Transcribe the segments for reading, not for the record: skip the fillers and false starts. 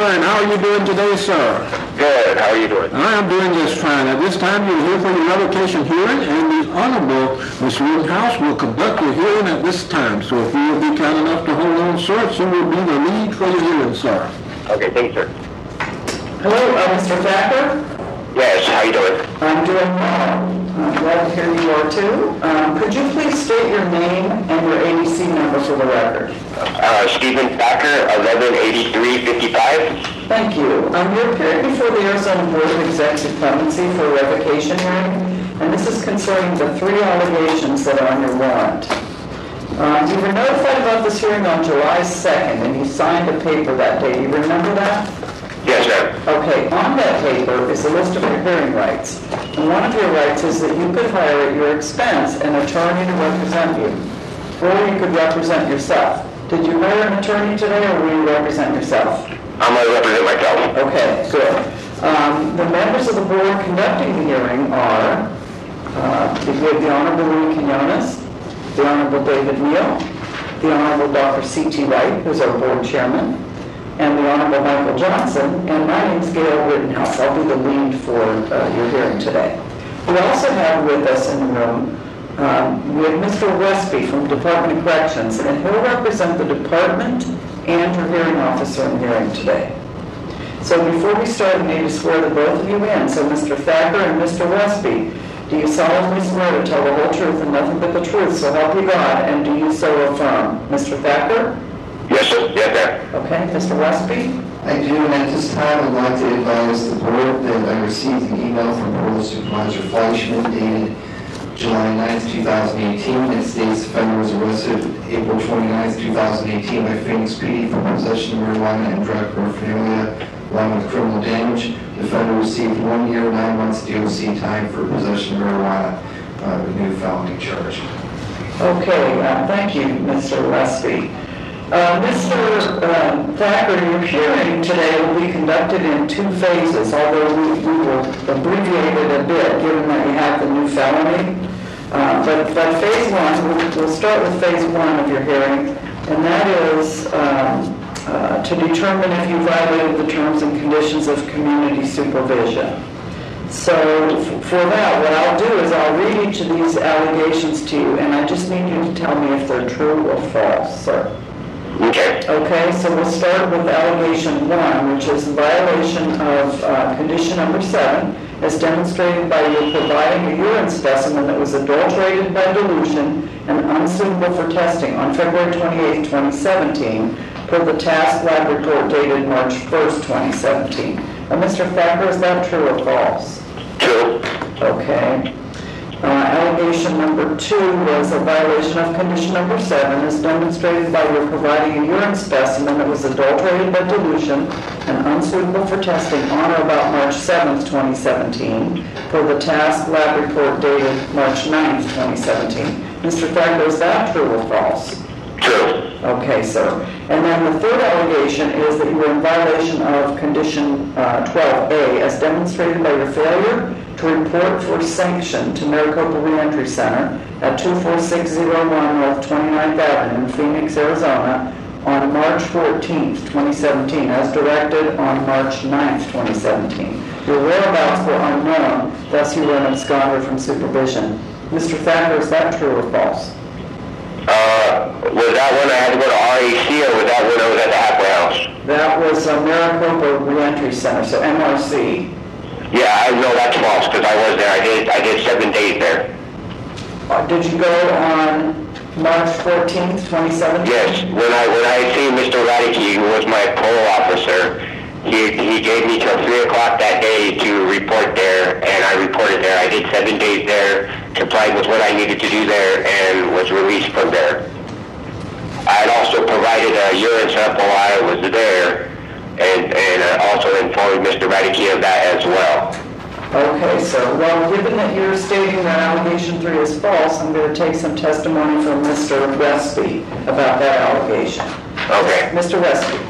fine. How are you doing today, sir? Good. How are you doing? I am doing just fine. At this time, you're here for your revocation hearing, and the Honorable Ms. Rittenhouse will conduct your hearing at this time. So if you will be kind enough to hold on, sir, she will be the lead for your hearing, sir. Okay, thank you, sir. Hello, Mr. Thacker. Yes, how you doing? I'm doing well. I'm glad to hear you are too. Could you please state your name and your ABC number for the record? Stephen Thacker, 118355. Thank you. You're appearing before the Arizona Board of Executive Clemency for a revocation hearing, and this is concerning the 3 allegations that are on your warrant. You were notified about this hearing on July 2nd, and you signed a paper that day. You remember that? Yes, ma'am. Okay, on that paper is a list of your hearing rights. And one of your rights is that you could hire at your expense an attorney to represent you, or you could represent yourself. Did you hire an attorney today, or will you represent yourself? I'm going to represent myself. Okay, good. The members of the board conducting the hearing are the Honorable Louis Quinones, the Honorable David Neal, the Honorable Dr. C.T. Wright, who's our board chairman, and the Honorable Michael Johnson, and my name's Gail Rittenhouse. I'll be the lead for your hearing today. We also have with us in the room, we have Mr. Westby from the Department of Corrections, and he'll represent the department and your hearing officer in the hearing today. So before we start, I need to swear the both of you in. So Mr. Thacker and Mr. Westby, do you solemnly swear to tell the whole truth and nothing but the truth, so help you God, and do you so affirm? Mr. Thacker? Yes, sir. Yes, sir. Okay, Mr. Westby? I do, and at this time I'd like to advise the board that I received an email from Board Supervisor Fleischman dated July 9th, 2018. It states the offender was arrested April 29th, 2018 by Phoenix PD for possession of marijuana and drug paraphernalia along with criminal damage. The offender received 1 year, 9 months DOC time for possession of marijuana, a new felony charge. Okay, thank you, Mr. Westby. Mr. Thacker, your hearing today will be conducted in 2 phases, although we will abbreviate it a bit given that you have the new felony. But phase 1, we'll start with phase 1 of your hearing, and that is to determine if you violated the terms and conditions of community supervision. So for that, what I'll do is I'll read each of these allegations to you, and I just need you to tell me if they're true or false, sir. Okay. Okay, so we'll start with allegation 1, which is violation of condition number 7, as demonstrated by you providing a urine specimen that was adulterated by dilution and unsuitable for testing on February 28, 2017, per the task lab report dated March 1st, 2017. Mr. Thacker, is that true or false? True. Okay. Allegation number 2 was a violation of condition number 7 as demonstrated by your providing a urine specimen that was adulterated by dilution and unsuitable for testing on or about March 7th, 2017 for the task lab report dated March 9th, 2017. Mr. Thacker, is that true or false? True. Okay, sir. And then the third allegation is that you were in violation of condition 12A as demonstrated by your failure to report for sanction to Maricopa Reentry Center at 24601 North 29th Avenue in Phoenix, Arizona on March 14th, 2017 as directed on March 9th, 2017. Your whereabouts were unknown, thus you were an absconder from supervision. Mr. Thacker, is that true or false? Was that when I had to go to RAC, or was that when I was at the halfway house? That was Maricopa Reentry Center, so MRC. Yeah, I know that's false because I was there. I did 7 days there. Did you go on March 14th, 2017? Yes, when I seen Mr. Radicke, who was my parole officer, he gave me till 3 o'clock that day to report there, and I reported there. I did 7 days there, complied with what I needed to do there, and was released from there. I had also provided a urine sample while I was there, and also informed Mr. Radicke of that as well. Okay, sir. Well, given that you're stating that allegation 3 is false, I'm going to take some testimony from Mr. Westby about that allegation. Okay. Mr. Westby.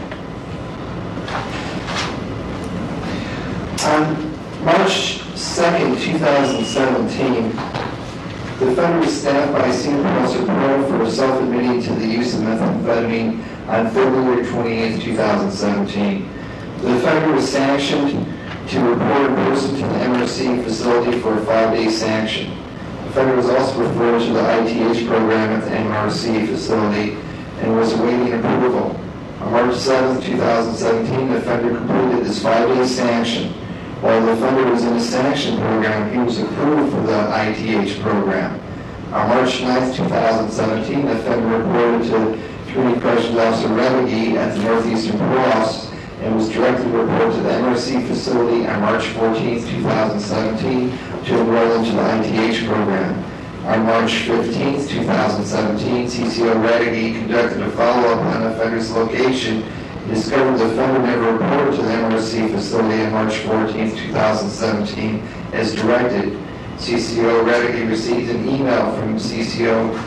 On March 2nd, 2017, the offender was staffed by Senior Officer Pearl for self-admitting to the use of methamphetamine on February 28th, 2017. The offender was sanctioned to report a person to the MRC facility for a 5-day sanction. The offender was also referred to the ITH program at the MRC facility and was awaiting approval. On March 7, 2017, the offender completed his 5-day sanction. While the offender was in the sanction program, he was approved for the ITH program. On March 9, 2017, the offender reported to Community Corrections Officer Reveille at the Northeastern Parole Office and was directed to report to the MRC facility on March 14, 2017 to enroll into the ITH program. On March 15, 2017, CCO Reveille conducted a follow-up on the offender's location and discovered the offender never reported to the MRC facility on March 14, 2017 as directed. CCO Reveille received an email from CCO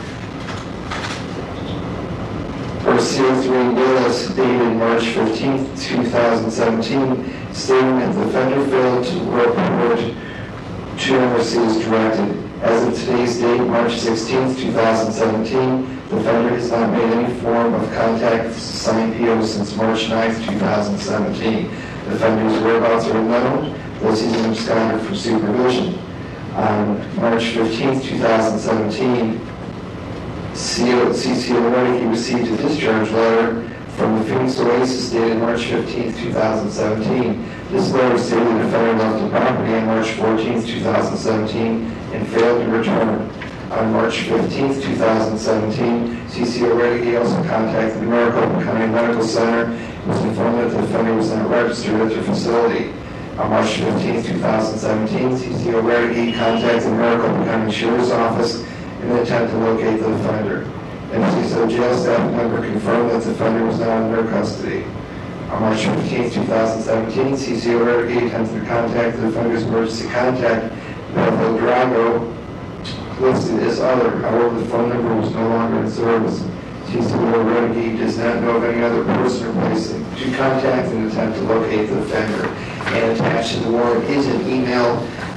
or CO3 Willis dated March 15, 2017, stating that the offender failed to report to MRC as directed. As of today's date, March 16, 2017, the offender has not made any form of contact with signed PO since March 9, 2017. The offender's whereabouts are unknown, thus he's been absconded from supervision. On March 15, 2017, CCO Reveille received a discharge letter from the Phoenix Oasis dated March 15, 2017. This letter stated the offender left the property on March 14, 2017 and failed to return. On March 15, 2017, CCO Reveille also contacted the Maricopa County Medical Center and was informed that the offender was not registered at their facility. On March 15, 2017, CCO Reveille contacted the Maricopa County Sheriff's Office in an attempt to locate the offender. MCSO jail staff member confirmed that the offender was now in their custody. On March 15, 2017, CCO Reveille attempted to contact the offender's emergency contact, Bethel Drago, listed as other. However, the phone number was no longer in service. CCO Reveille does not know of any other person or place to contact in an attempt to locate the offender. And attached to the warrant is an email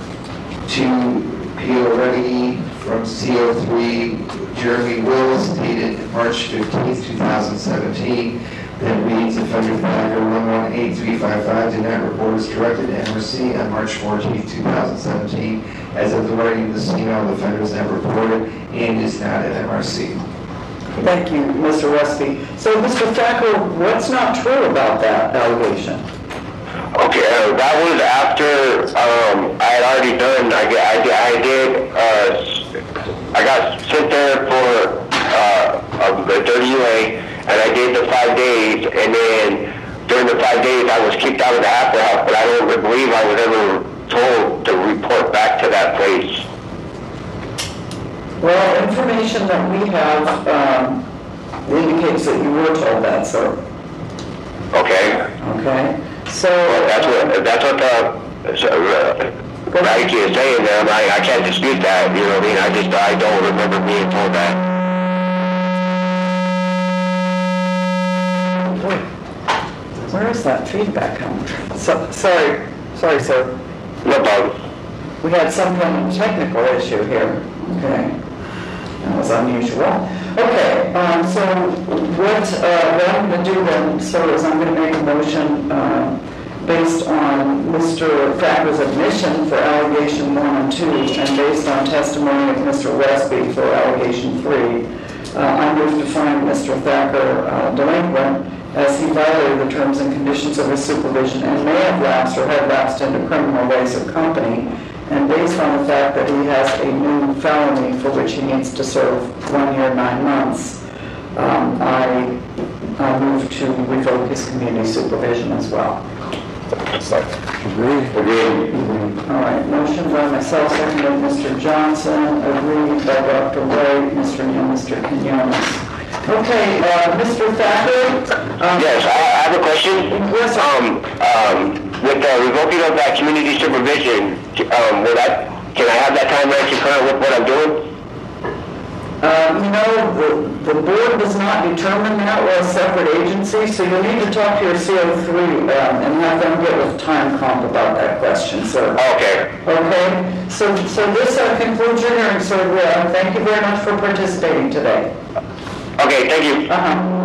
to P.O. Reveille from CO3 Jeremy Willis dated March 15, 2017 that reads offender flager 118355 did not report as directed to MRC on March 14, 2017. As of the writing of this email, the offender is not reported and is not at MRC. Thank you, Mr. Westby. So, Mr. Thacker, what's not true about that allegation? Okay, that was after I had already done. I got sent there for a 30 UA, and I did the 5 days. And then during the 5 days, I was kicked out of the after house. But I don't believe I was ever told to report back to that place. Well, information that we have indicates that you were told that, sir. Okay. Okay. So that's what Reveille is saying there. I can't dispute that. You know what I mean? I don't remember being told that. Where is that feedback coming from? Sorry, sir. No problem. We had some kind of technical issue here. Okay. That was unusual. Okay, so what I'm going to do then, sir, is I'm going to make a motion based on Mr. Thacker's admission for allegation 1 and 2, and based on testimony of Mr. Westby for allegation 3. I move to find Mr. Thacker delinquent as he violated the terms and conditions of his supervision and may have lapsed or had lapsed into criminal ways of company, and based on the fact that he has a new felony for which he needs to serve 1 year, 9 months, I move to revoke his community supervision as well. Agreed. All right, motion by myself, seconded by Mr. Johnson, agreed by Dr. White, Mr. Quinones. Okay, Mr. Thacker? Yes, I have a question. Yes, with the revoking of that community supervision, can I have that time right concurrent with what I'm doing? The board does not determine that. We're a separate agency, so you'll need to talk to your CO3 and have them get with time comp about that question, sir. Okay. Okay? So this concludes your hearing, sir. Thank you very much for participating today. Okay, thank you. Uh-huh.